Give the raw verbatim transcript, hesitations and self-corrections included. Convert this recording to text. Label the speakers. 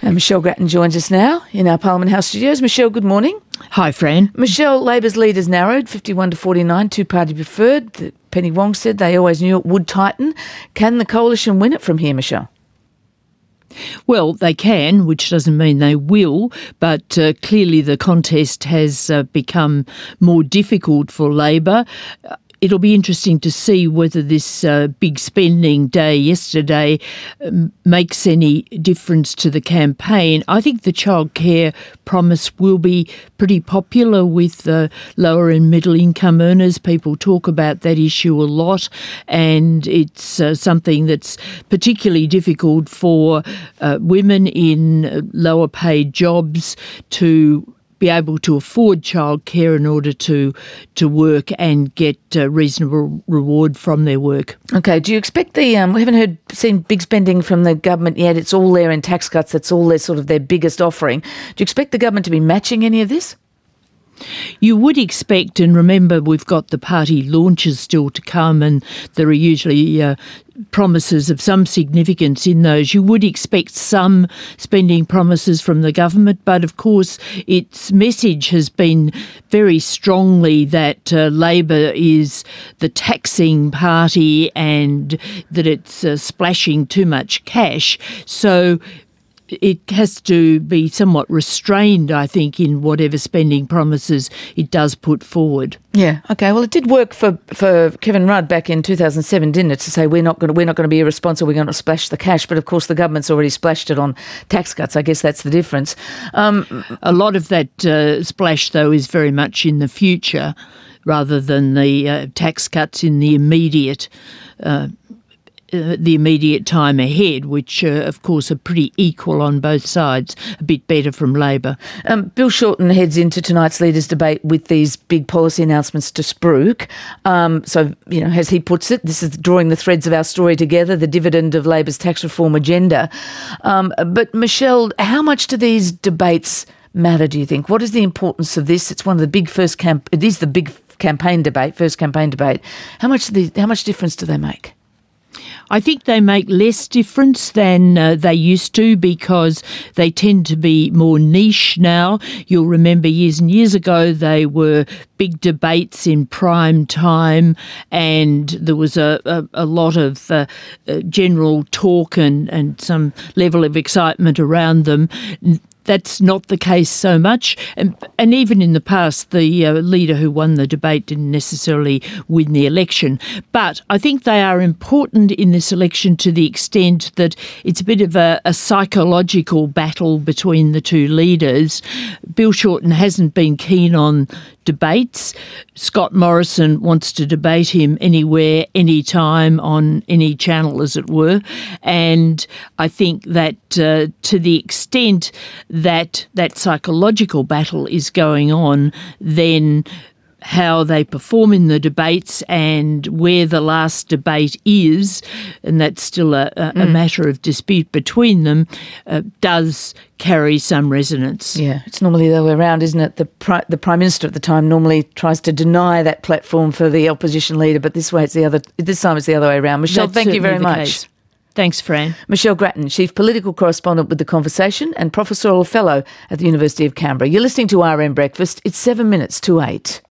Speaker 1: And Michelle Grattan joins us now in our Parliament House studios. Michelle, good morning.
Speaker 2: Hi, Fran.
Speaker 1: Michelle, Labor's lead has narrowed, fifty-one to forty-nine, two-party preferred. The Penny Wong said they always knew it would tighten. Can the coalition win it from here, Michelle?
Speaker 2: Well, they can, which doesn't mean they will, but uh, clearly the contest has uh, become more difficult for Labor. Uh, It'll be interesting to see whether this uh, big spending day yesterday um, makes any difference to the campaign. I think the childcare promise will be pretty popular with uh, lower and middle income earners. People talk about that issue a lot, and it's uh, something that's particularly difficult for uh, women in lower paid jobs to be able to afford childcare in order to to work and get a reasonable reward from their work.
Speaker 1: Okay, do you expect the, um, we haven't heard, seen big spending from the government yet. It's all there in tax cuts. That's all their sort of their biggest offering. Do you expect the government to be matching any of this?
Speaker 2: You would expect, and remember we've got the party launches still to come, and there are usually uh, promises of some significance in those. You would expect some spending promises from the government, but of course its message has been very strongly that uh, Labor is the taxing party and that it's uh, splashing too much cash. So it has to be somewhat restrained, I think, in whatever spending promises it does put forward.
Speaker 1: Yeah. Okay. Well, it did work for, for Kevin Rudd back in two thousand seven, didn't it? To say we're not going to we're not going to be irresponsible. We're going to splash the cash. But of course, the government's already splashed it on tax cuts. I guess that's the difference. Um,
Speaker 2: A lot of that uh, splash, though, is very much in the future, rather than the uh, tax cuts in the immediate. Uh, Uh, the immediate time ahead, which, uh, of course, are pretty equal on both sides, a bit better from Labor.
Speaker 1: Um, Bill Shorten heads into tonight's leaders' debate with these big policy announcements to spruik. Um, so, you know, as he puts it, this is drawing the threads of our story together, the dividend of Labor's tax reform agenda. Um, but, Michelle, how much do these debates matter, do you think? What is the importance of this? It's one of the big first camp. It is the big campaign debate, first campaign debate. How much, the, how much difference do they make?
Speaker 2: I think they make less difference than uh, they used to because they tend to be more niche now. You'll remember years and years ago they were big debates in prime time, and there was a, a, a lot of uh, uh, general talk and, and some level of excitement around them. That's not the case so much. And, and even in the past, the uh, leader who won the debate didn't necessarily win the election. But I think they are important in this election to the extent that it's a bit of a, a psychological battle between the two leaders. Bill Shorten hasn't been keen on debates. Scott Morrison wants to debate him anywhere, anytime, on any channel, as it were. And I think that uh, to the extent that that psychological battle is going on, then how they perform in the debates and where the last debate is, and that's still a, a, mm. a matter of dispute between them, uh, does carry some resonance.
Speaker 1: Yeah, it's normally the other way around, isn't it? The, pri- the Prime Minister at the time normally tries to deny that platform for the opposition leader, but this way it's the other. This time it's the other way around. Michelle,
Speaker 2: that's
Speaker 1: thank you very much.
Speaker 2: Case. Thanks, Fran.
Speaker 1: Michelle Grattan, Chief Political Correspondent with The Conversation and Professorial Fellow at the University of Canberra. You're listening to R M Breakfast. It's seven minutes to eight.